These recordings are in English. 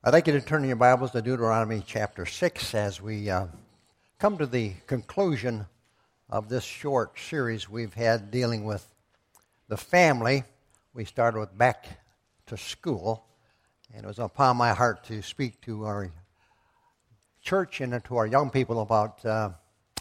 I'd like you to turn in your Bibles to Deuteronomy chapter 6 as we come to the conclusion of this short series we've had dealing with the family. We started with back to school, and it was upon my heart to speak to our church and to our young people about the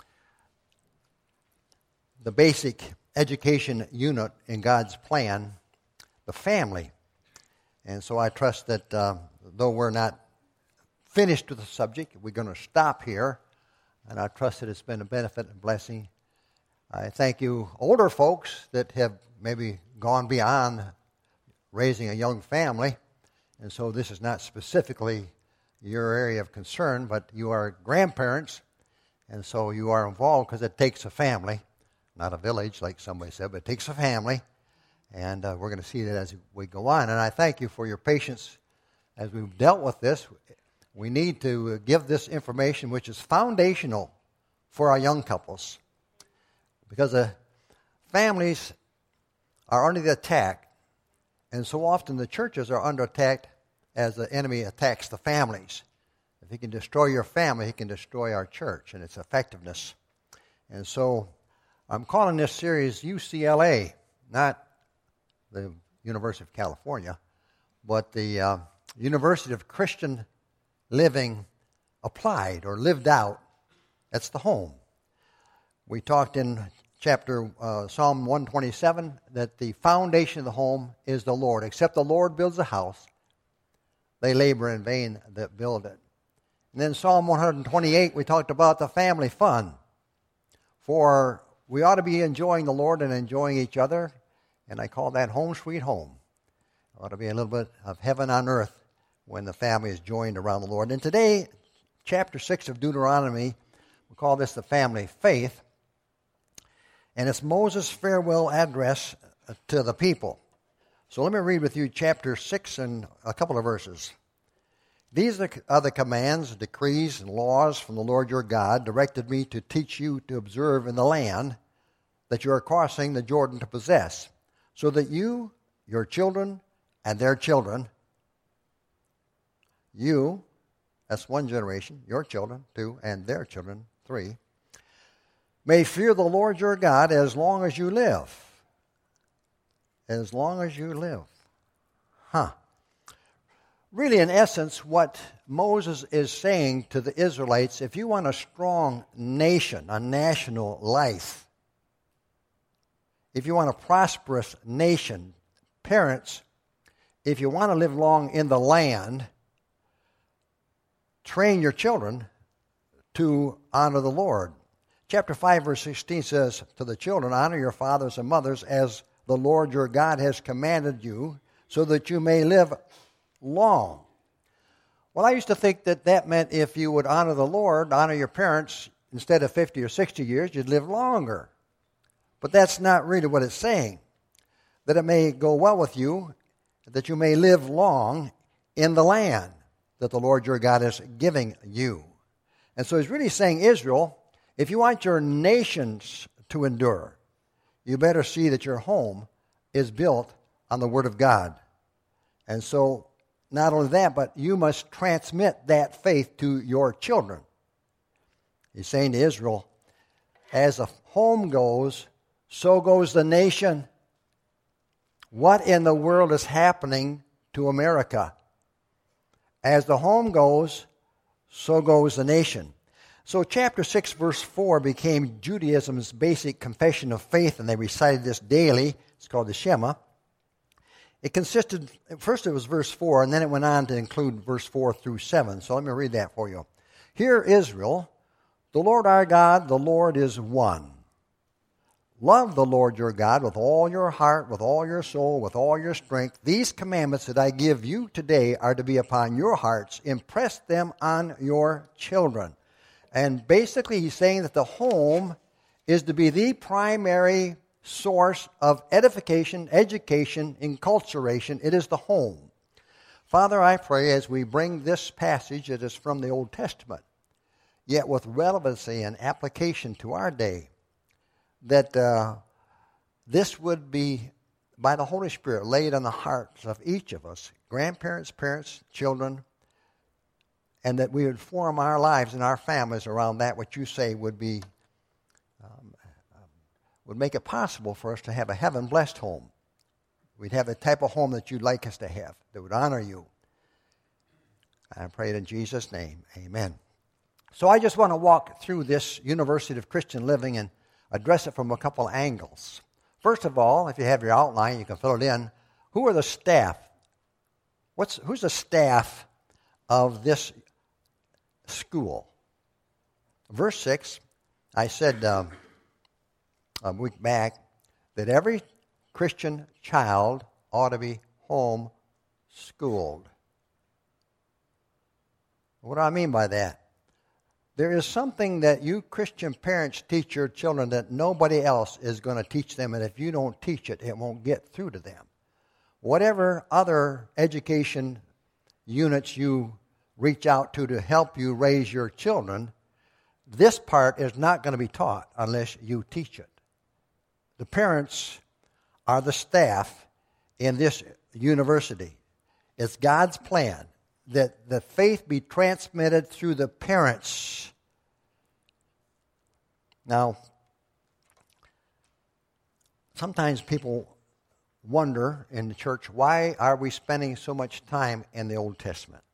basic education unit in God's plan, the family. And so I trust that though we're not finished with the subject, we're going to stop here, and I trust that it's been a benefit and blessing. I thank you older folks that have maybe gone beyond raising a young family, and so this is not specifically your area of concern, but you are grandparents, and so you are involved because it takes a family, not a village like somebody said, but it takes a family, and we're going to see that as we go on. And I thank you for your patience as we've dealt with this. We need to give this information, which is foundational for our young couples, because the families are under the attack, and so often the churches are under attack as the enemy attacks the families. If he can destroy your family, he can destroy our church and its effectiveness. And so I'm calling this series UCLA, not the University of California, but the University of Christian Living Applied or Lived Out. That's the home. We talked in chapter Psalm 127 that the foundation of the home is the Lord. Except the Lord builds a house, they labor in vain that build it. And then Psalm 128, we talked about the family fun. For we ought to be enjoying the Lord and enjoying each other, and I call that home sweet home. It ought to be a little bit of heaven on earth when the family is joined around the Lord. And today, chapter 6 of Deuteronomy, we call this the family faith, and it's Moses' farewell address to the people. So let me read with you chapter 6 and a couple of verses. These are the commands, decrees, and laws from the Lord your God, directed me to teach you to observe in the land that you are crossing the Jordan to possess, so that you, your children, and their children, you, that's one generation, your children, two, and their children, three, may fear the Lord your God as long as you live. As long as you live. Really, in essence, what Moses is saying to the Israelites, if you want a strong nation, a national life, if you want a prosperous nation, parents, if you want to live long in the land, train your children to honor the Lord. Chapter 5, verse 16 says, to the children, honor your fathers and mothers as the Lord your God has commanded you, so that you may live long. Well, I used to think that that meant if you would honor the Lord, honor your parents, instead of 50 or 60 years, you'd live longer. But that's not really what it's saying. That it may go well with you, that you may live long in the land that the Lord your God is giving you. And so he's really saying, Israel, if you want your nations to endure, you better see that your home is built on the Word of God. And so not only that, but you must transmit that faith to your children. He's saying to Israel, as the home goes, so goes the nation. What in the world is happening to America? As the home goes, so goes the nation. So chapter 6, verse 4 became Judaism's basic confession of faith, and they recited this daily. It's called the Shema. It consisted, first it was verse 4, and then it went on to include verse 4 through 7. So let me read that for you. Hear, Israel, the Lord our God, the Lord is one. Love the Lord your God with all your heart, with all your soul, with all your strength. These commandments that I give you today are to be upon your hearts. Impress them on your children. And basically he's saying that the home is to be the primary source of edification, education, enculturation. It is the home. Father, I pray as we bring this passage that is from the Old Testament, yet with relevancy and application to our day, that this would be, by the Holy Spirit, laid on the hearts of each of us, grandparents, parents, children, and that we would form our lives and our families around that which you say would make it possible for us to have a heaven-blessed home. We'd have the type of home that you'd like us to have, that would honor you. I pray it in Jesus' name. Amen. So I just want to walk through this University of Christian Living and address it from a couple angles. First of all, if you have your outline, you can fill it in. Who are the staff? Who's the staff of this school? Verse 6, I said a week back that every Christian child ought to be home-schooled. What do I mean by that? There is something that you Christian parents teach your children that nobody else is going to teach them, and if you don't teach it, it won't get through to them. Whatever other education units you reach out to help you raise your children, this part is not going to be taught unless you teach it. The parents are the staff in this university. It's God's plan that the faith be transmitted through the parents. Now, sometimes people wonder in the church, why are we spending so much time in the Old Testament?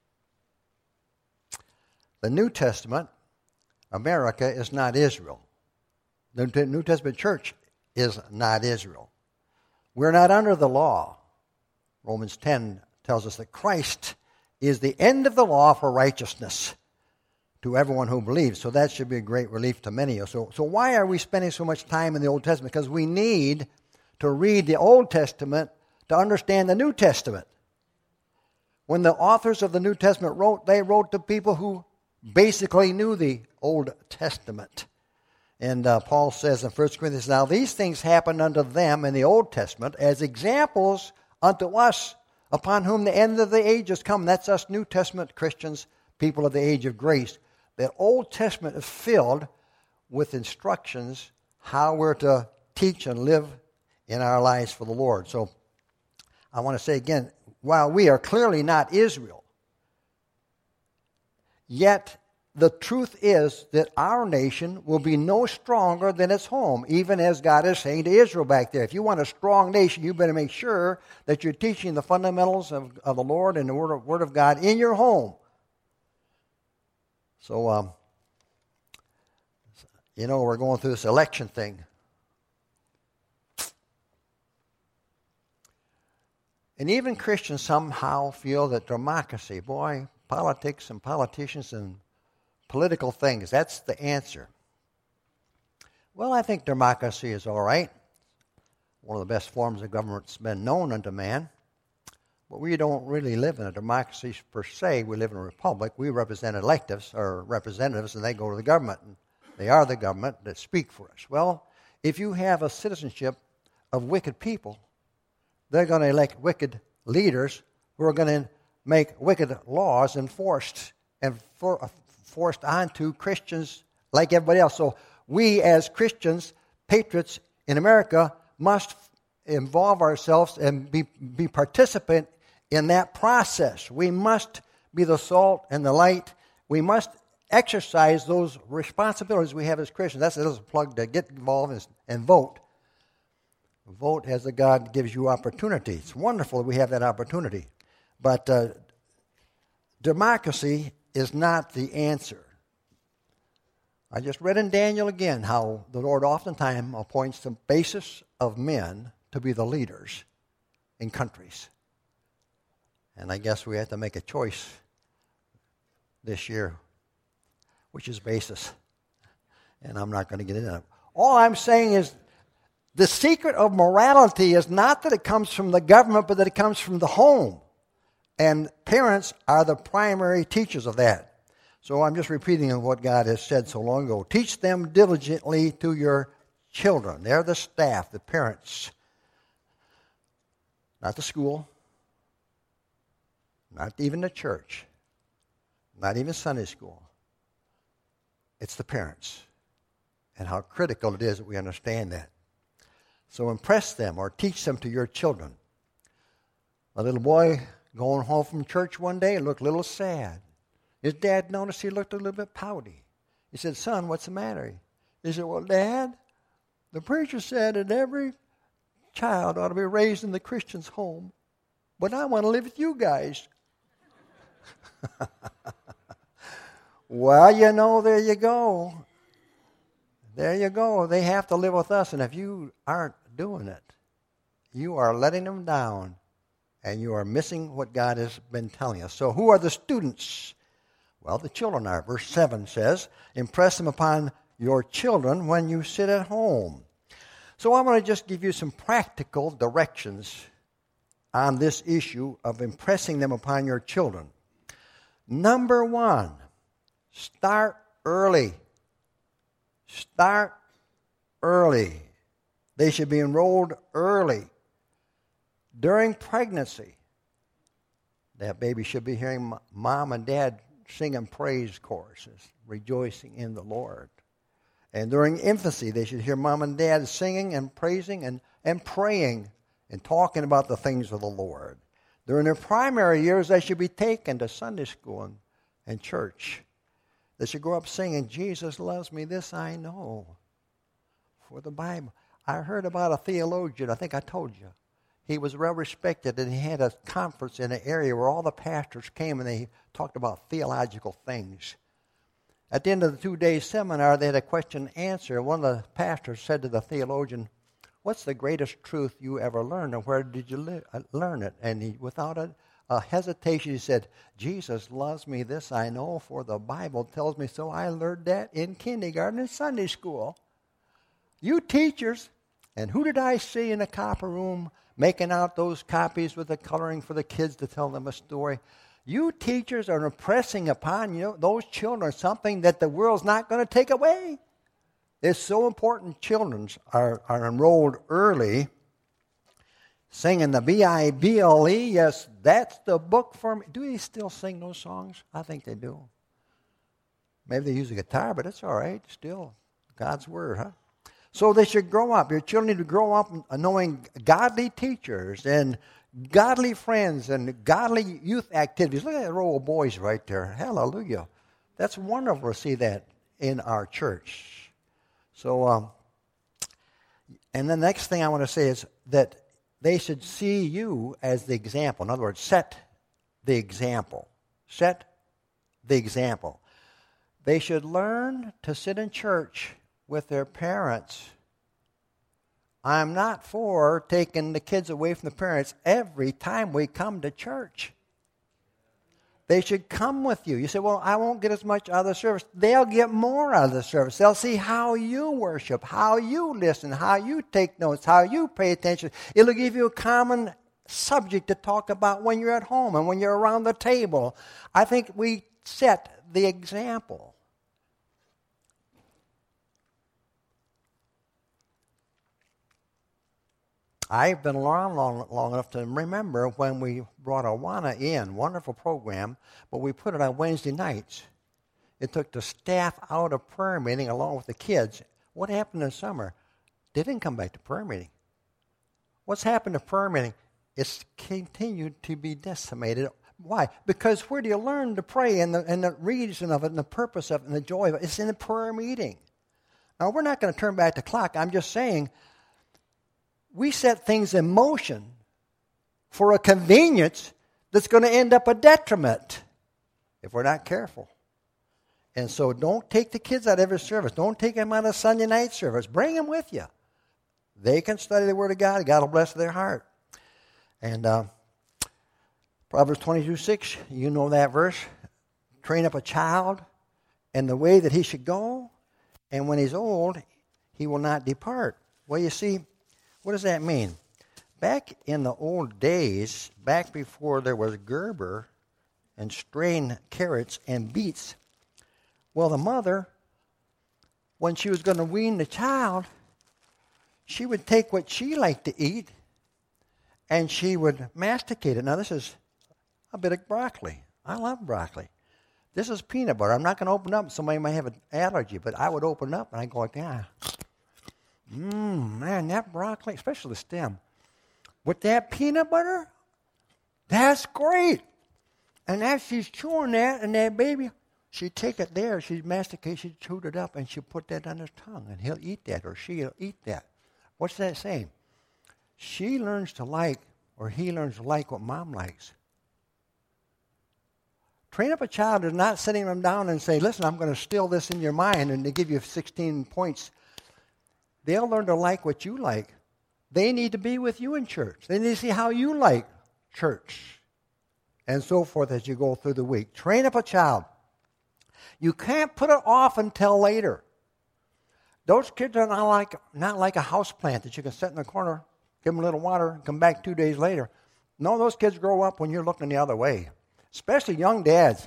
The New Testament, America, is not Israel. The New Testament church is not Israel. We're not under the law. Romans 10 tells us that Christ is the end of the law for righteousness to everyone who believes. So that should be a great relief to many of us. So why are we spending so much time in the Old Testament? Because we need to read the Old Testament to understand the New Testament. When the authors of the New Testament wrote, they wrote to people who basically knew the Old Testament. And Paul says in 1 Corinthians, now these things happened unto them in the Old Testament as examples unto us, upon whom the end of the age has come. That's us New Testament Christians, people of the age of grace. The Old Testament is filled with instructions how we're to teach and live in our lives for the Lord. So I want to say again, while we are clearly not Israel, yet the truth is that our nation will be no stronger than its home, even as God is saying to Israel back there. If you want a strong nation, you better make sure that you're teaching the fundamentals of the Lord and the Word of God in your home. So, we're going through this election thing. And even Christians somehow feel that democracy, politics and politicians and political things, that's the answer. Well, I think democracy is all right. One of the best forms of government that's been known unto man. But we don't really live in a democracy per se. We live in a republic. We represent electives or representatives, and they go to the government. And they are the government that speak for us. Well, if you have a citizenship of wicked people, they're going to elect wicked leaders who are going to make wicked laws enforced onto Christians like everybody else. So we as Christians, patriots in America, must involve ourselves and be participant in that process. We must be the salt and the light. We must exercise those responsibilities we have as Christians. That's a little plug to get involved and vote. Vote as the God gives you opportunity. It's wonderful that we have that opportunity. But democracy is not the answer. I just read in Daniel again how the Lord oftentimes appoints the basis of men to be the leaders in countries. And I guess we have to make a choice this year, which is basis. And I'm not going to get into it. All I'm saying is the secret of morality is not that it comes from the government, but that it comes from the home. And parents are the primary teachers of that. So I'm just repeating what God has said so long ago. Teach them diligently to your children. They're the staff, the parents. Not the school. Not even the church. Not even Sunday school. It's the parents. And how critical it is that we understand that. So impress them or teach them to your children. A little boy going home from church one day looked a little sad. His dad noticed he looked a little bit pouty. He said, "Son, what's the matter?" He said, "Well, Dad, the preacher said that every child ought to be raised in the Christian's home, but I want to live with you guys." Well, there you go. There you go. They have to live with us, and if you aren't doing it, you are letting them down, and you are missing what God has been telling us. So who are the students? Well, the children are. Verse 7 says, "Impress them upon your children when you sit at home." So I'm going to just give you some practical directions on this issue of impressing them upon your children. Number 1, start early. Start early. They should be enrolled early. During pregnancy, that baby should be hearing mom and dad singing praise choruses, rejoicing in the Lord. And during infancy, they should hear mom and dad singing and praising and praying and talking about the things of the Lord. During their primary years, they should be taken to Sunday school and church. They should grow up singing, "Jesus loves me, this I know." For the Bible. I heard about a theologian, I think I told you. He was well respected, and he had a conference in an area where all the pastors came and they talked about theological things. At the end of the 2-day seminar, they had a question and answer. One of the pastors said to the theologian, "What's the greatest truth you ever learned, and where did you learn it?" And he, without a hesitation, he said, "Jesus loves me, this I know, for the Bible tells me so. I learned that in kindergarten and Sunday school." You teachers, and who did I see in the copper room making out those copies with the coloring for the kids to tell them a story? You teachers are impressing upon those children something that the world's not going to take away. It's so important children are enrolled early. Singing the Bible, yes, that's the book for me. Do they still sing those songs? I think they do. Maybe they use a guitar, but it's all right. Still God's Word, huh? So they should grow up. Your children need to grow up knowing godly teachers and godly friends and godly youth activities. Look at that row of boys right there. Hallelujah. That's wonderful to see that in our church. So, and the next thing I want to say is that they should see you as the example. In other words, set the example. Set the example. They should learn to sit in church with their parents. I'm not for taking the kids away from the parents every time we come to church. They should come with you. You say, "Well, I won't get as much out of the service." They'll get more out of the service. They'll see how you worship, how you listen, how you take notes, how you pay attention. It'll give you a common subject to talk about when you're at home and when you're around the table. I think we set the example. I've been long enough to remember when we brought Awana in, wonderful program, but we put it on Wednesday nights. It took the staff out of prayer meeting along with the kids. What happened in summer? They didn't come back to prayer meeting. What's happened to prayer meeting? It's continued to be decimated. Why? Because where do you learn to pray and the reason of it and the purpose of it and the joy of it? It's in the prayer meeting. Now, we're not going to turn back the clock. I'm just saying, we set things in motion for a convenience that's going to end up a detriment if we're not careful. And so don't take the kids out of every service. Don't take them out of Sunday night service. Bring them with you. They can study the Word of God. God will bless their heart. And Proverbs 22:6, you know that verse. Train up a child in the way that he should go, and when he's old, he will not depart. Well, you see, what does that mean? Back in the old days, back before there was Gerber and strained carrots and beets, well, the mother, when she was going to wean the child, she would take what she liked to eat and she would masticate it. Now, this is a bit of broccoli. I love broccoli. This is peanut butter. I'm not going to open up. Somebody might have an allergy, but I would open up and I'd go like that. Man, that broccoli, especially the stem, with that peanut butter, that's great. And as she's chewing that, and that baby, she'd take it there, she'd masticate, she'd chew it up, and she'd put that on his tongue, and he'll eat that, or she'll eat that. What's that saying? She learns to like, or he learns to like what mom likes. Train up a child is not sitting them down and say, listen, I'm going to still this in your mind, and they give you 16 points. They'll learn to like what you like. They need to be with you in church. They need to see how you like church, and so forth as you go through the week. Train up a child. You can't put it off until later. Those kids are not like a house plant that you can sit in the corner, give them a little water, and come back 2 days later. No, those kids grow up when you're looking the other way, especially young dads.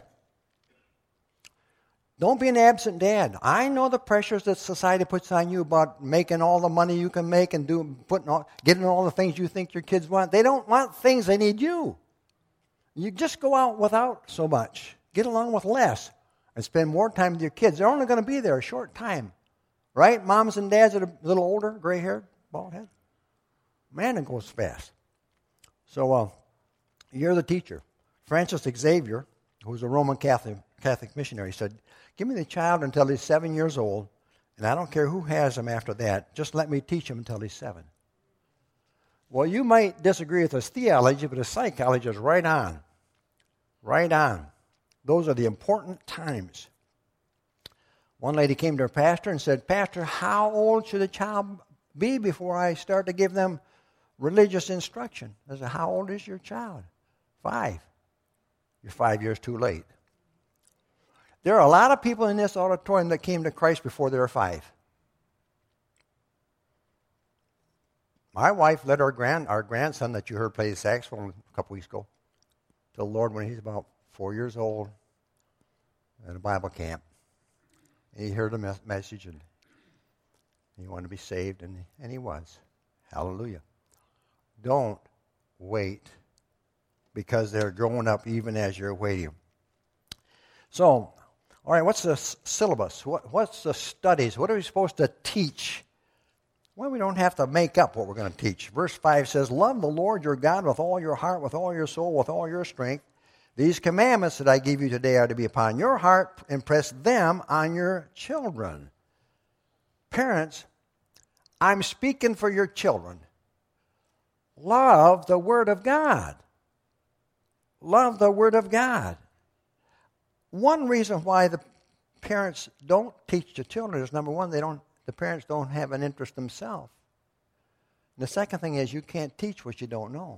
Don't be an absent dad. I know the pressures that society puts on you about making all the money you can make and getting all the things you think your kids want. They don't want things, they need you. You just go out without so much. Get along with less and spend more time with your kids. They're only going to be there a short time. Right? Moms and dads that are a little older, gray-haired, bald head. Man, it goes fast. So you're the teacher. Francis Xavier, who was a Roman Catholic missionary, said, give me the child until he's 7 years old, and I don't care who has him after that. Just let me teach him until he's 7. Well, you might disagree with his theology, but his psychology is right on. Right on. Those are the important times. One lady came to her pastor and said, Pastor, how old should a child be before I start to give them religious instruction? I said, how old is your child? 5. You're 5 years too late. There are a lot of people in this auditorium that came to Christ before they were 5. My wife led our grandson that you heard play the saxophone a couple weeks ago to the Lord when he was about 4 years old at a Bible camp. And he heard the message, and he wanted to be saved, and he was. Hallelujah. Don't wait, because they're growing up even as you're waiting. So, all right, what's the syllabus? What's the studies? What are we supposed to teach? Well, we don't have to make up what we're going to teach. Verse 5 says, love the Lord your God with all your heart, with all your soul, with all your strength. These commandments that I give you today are to be upon your heart. Impress them on your children. Parents, I'm speaking for your children. Love the Word of God. Love the Word of God. One reason why the parents don't teach the children is, number one, the parents don't have an interest themselves. And the second thing is, you can't teach what you don't know.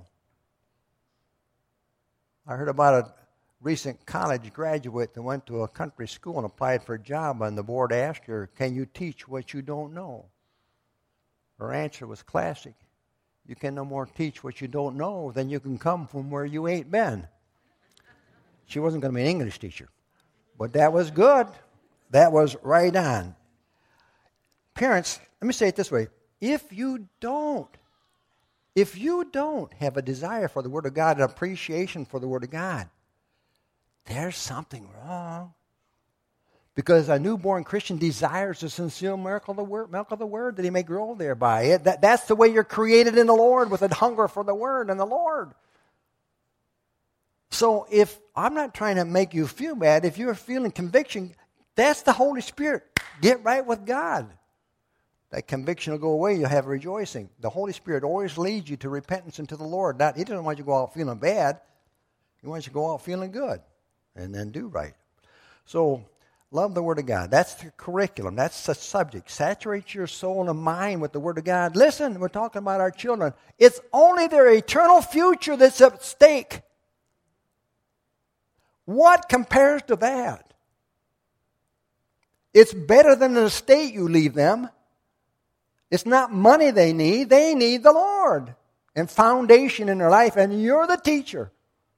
I heard about a recent college graduate that went to a country school and applied for a job, and the board asked her, can you teach what you don't know? Her answer was classic. You can no more teach what you don't know than you can come from where you ain't been. She wasn't going to be an English teacher. But that was good. That was right on. Parents, let me say it this way. If you don't have a desire for the Word of God, an appreciation for the Word of God, there's something wrong. Because a newborn Christian desires the sincere milk of the Word that he may grow thereby. That's the way you're created in the Lord, with a hunger for the Word and the Lord. So if I'm not trying to make you feel bad, if you're feeling conviction, that's the Holy Spirit. Get right with God. That conviction will go away. You'll have rejoicing. The Holy Spirit always leads you to repentance and to the Lord. He doesn't want you to go out feeling bad. He wants you to go out feeling good and then do right. So love the Word of God. That's the curriculum. That's the subject. Saturate your soul and mind with the Word of God. Listen, we're talking about our children. It's only their eternal future that's at stake. What compares to that? It's better than the estate you leave them. It's not money they need the Lord and foundation in their life, and you're the teacher.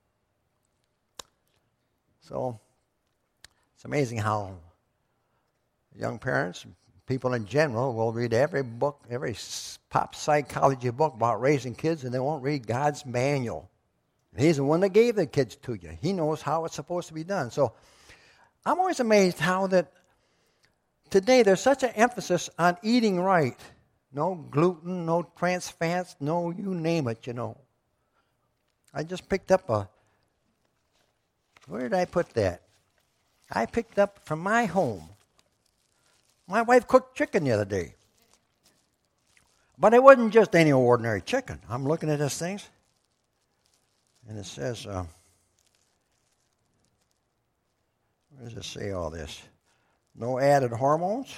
So it's amazing how young parents, people in general, will read every book, every pop psychology book about raising kids, and they won't read God's manual. He's the one that gave the kids to you. He knows how it's supposed to be done. So I'm always amazed how that today there's such an emphasis on eating right. No gluten, no trans fats, no you name it, I just picked up a Where did I put that? I picked it up from my home. My wife cooked chicken the other day. But it wasn't just any ordinary chicken. I'm looking at these things, and it says, where does it say all this? No added hormones,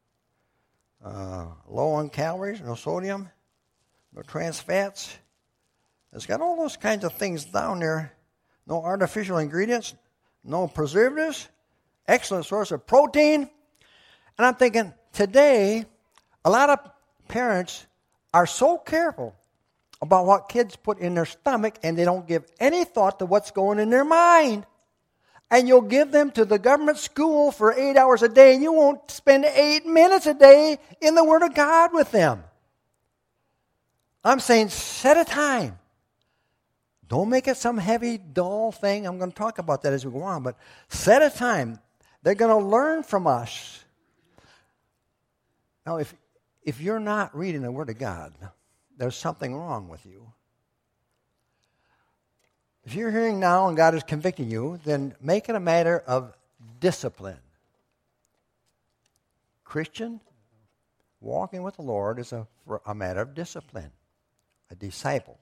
low on calories, no sodium, no trans fats. It's got all those kinds of things down there. No artificial ingredients, no preservatives, excellent source of protein. And I'm thinking, today, a lot of parents are so careful about what kids put in their stomach, and they don't give any thought to what's going in their mind. And you'll give them to the government school for 8 hours a day, and you won't spend 8 minutes a day in the Word of God with them. I'm saying set a time. Don't make it some heavy, dull thing. I'm going to talk about that as we go on, but set a time. They're going to learn from us. Now, if you're not reading the Word of God, there's something wrong with you. If you're hearing now and God is convicting you, then make it a matter of discipline. Christian, walking with the Lord is a matter of discipline. A disciple.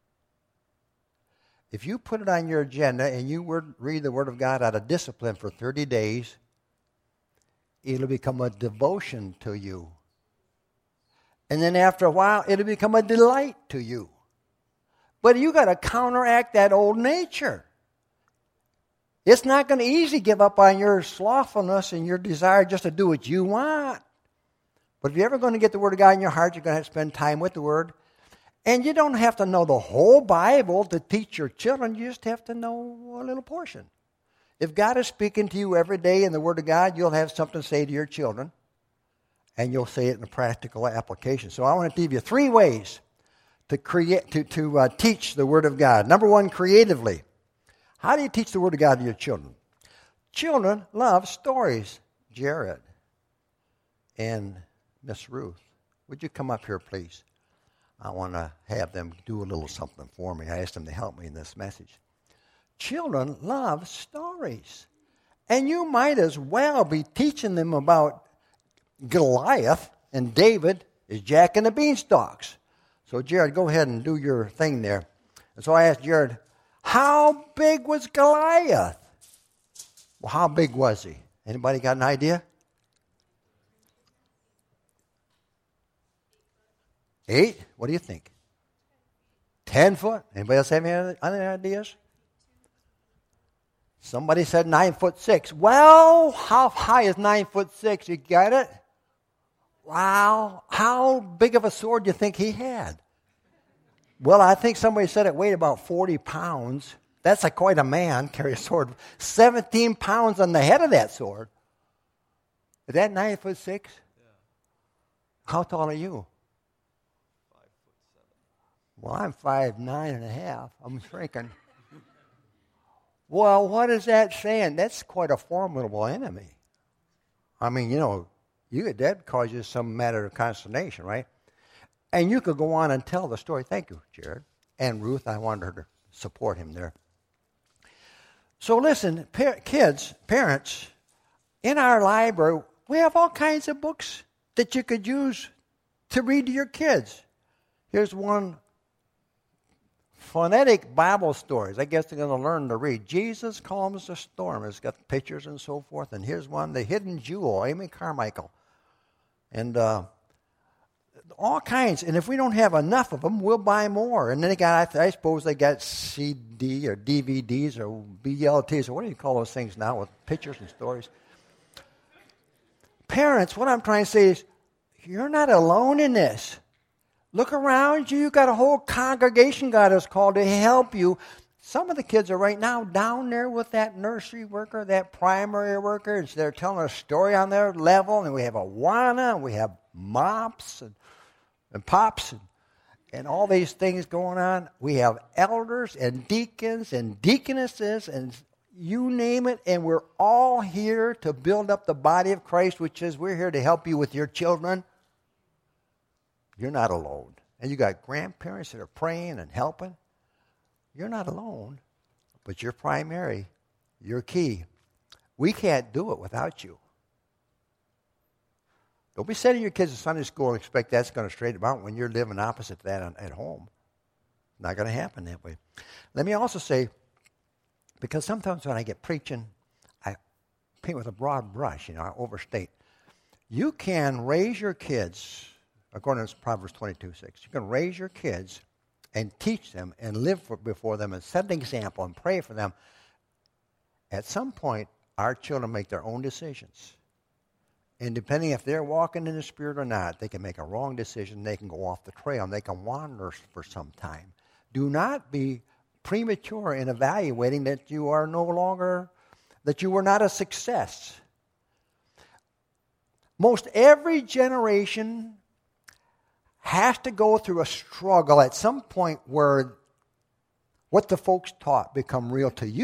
If you put it on your agenda and you read the Word of God out of discipline for 30 days, it'll become a devotion to you. And then after a while, it'll become a delight to you. But you got to counteract that old nature. It's not going to easily give up on your slothfulness and your desire just to do what you want. But if you're ever going to get the Word of God in your heart, you're going to have to spend time with the Word. And you don't have to know the whole Bible to teach your children. You just have to know a little portion. If God is speaking to you every day in the Word of God, you'll have something to say to your children. And you'll say it in a practical application. So I want to give you 3 ways to teach the Word of God. Number 1, creatively. How do you teach the Word of God to your children? Children love stories. Jared and Miss Ruth, would you come up here, please? I want to have them do a little something for me. I asked them to help me in this message. Children love stories. And you might as well be teaching them about Goliath and David as Jack and the Beanstalks. So, Jared, go ahead and do your thing there. And so I asked Jared, how big was Goliath? Well, how big was he? Anybody got an idea? 8? What do you think? 10 foot? Anybody else have any other ideas? Somebody said 9'6". Well, how high is 9'6"? You got it? Wow. How big of a sword do you think he had? Well, I think somebody said it weighed about 40 pounds. That's quite a man, carry a sword. 17 pounds on the head of that sword. Is that 9'6"? Yeah. How tall are you? 5'7". Well, I'm 5'9.5". I'm shrinking. Well, what is that saying? That's quite a formidable enemy. I mean, that causes some matter of consternation, right? And you could go on and tell the story. Thank you, Jared. And Ruth, I wanted her to support him there. So listen, kids, parents, in our library, we have all kinds of books that you could use to read to your kids. Here's one, Phonetic Bible Stories. I guess they're going to learn to read. Jesus Calms the Storm. It's got pictures and so forth. And here's one, The Hidden Jewel, Amy Carmichael. And all kinds. And if we don't have enough of them, we'll buy more. And then I suppose they got CD or DVDs or BLTs or what do you call those things now with pictures and stories? Parents, what I'm trying to say is, you're not alone in this. Look around you. You've got a whole congregation God has called to help you. Some of the kids are right now down there with that nursery worker, that primary worker. And they're telling a story on their level. And we have Awana, and we have mops and pops and all these things going on. We have elders and deacons and deaconesses and you name it. And we're all here to build up the body of Christ, which is we're here to help you with your children. You're not alone. And you got grandparents that are praying and helping. You're not alone, but you're primary. You're key. We can't do it without you. Don't be sending your kids to Sunday school and expect that's going to straighten them out when you're living opposite that at home. Not going to happen that way. Let me also say, because sometimes when I get preaching, I paint with a broad brush, I overstate. You can raise your kids, according to Proverbs 22:6, you can raise your kids and teach them and live before them and set an example and pray for them. At some point, our children make their own decisions. And depending if they're walking in the Spirit or not, they can make a wrong decision. They can go off the trail and they can wander for some time. Do not be premature in evaluating that you are no longer, that you were not a success. Most every generation has to go through a struggle at some point where what the folks taught become real to you.